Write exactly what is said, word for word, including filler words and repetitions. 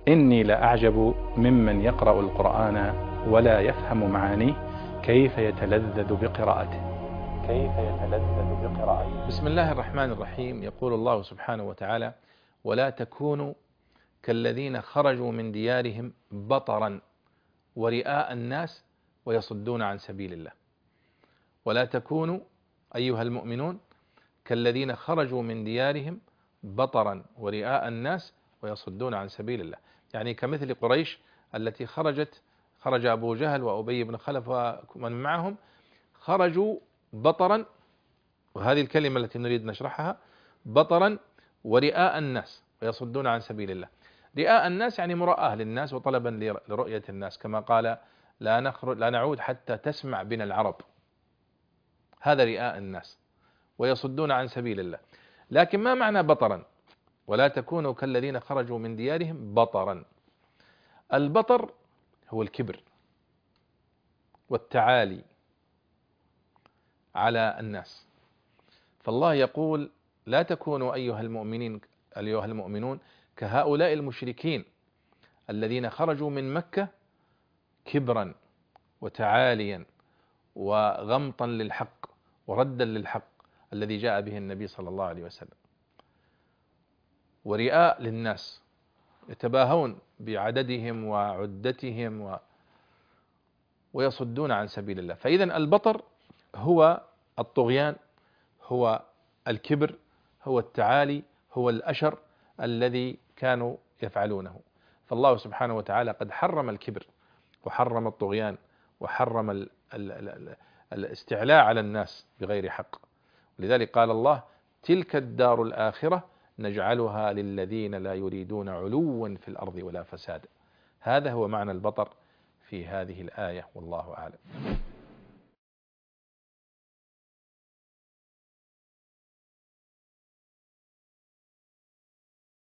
إني لأعجب ممن يقرأ القرآن ولا يفهم معانيه كيف يتلذذ بقراءته كيف يتلذذ بقراءته بسم الله الرحمن الرحيم. يقول الله سبحانه وتعالى: ولا تكونوا كالذين خرجوا من ديارهم بطرا ورئاء الناس ويصدون عن سبيل الله. ولا تكونوا أيها المؤمنون كالذين خرجوا من ديارهم بطرا ورئاء الناس ويصدون عن سبيل الله، يعني كمثل قريش التي خرجت خرج أبو جهل وأبي بن خلف ومن معهم، خرجوا بطرا، وهذه الكلمة التي نريد نشرحها، بطرا ورئاء الناس ويصدون عن سبيل الله. رئاء الناس يعني مراءة للناس وطلبا لرؤية الناس، كما قال: لا نخرج لا نعود حتى تسمع بنا العرب. هذا رئاء الناس. ويصدون عن سبيل الله. لكن ما معنى بطرا؟ ولا تكونوا كالذين خرجوا من ديارهم بطرا. البطر هو الكبر والتعالي على الناس. فالله يقول: لا تكونوا أيها المؤمنين أيها المؤمنون كهؤلاء المشركين الذين خرجوا من مكة كبرا وتعاليا وغمطا للحق وردا للحق الذي جاء به النبي صلى الله عليه وسلم، ورئاء للناس يتباهون بعددهم وعدتهم و... ويصدون عن سبيل الله. فإذا البطر هو الطغيان، هو الكبر، هو التعالي، هو الأشر الذي كانوا يفعلونه. فالله سبحانه وتعالى قد حرم الكبر وحرم الطغيان وحرم ال ال ال الاستعلاء على الناس بغير حق. لذلك قال الله: تلك الدار الآخرة نجعلها للذين لا يريدون علوا في الأرض ولا فساد. هذا هو معنى البطر في هذه الآية، والله أعلم.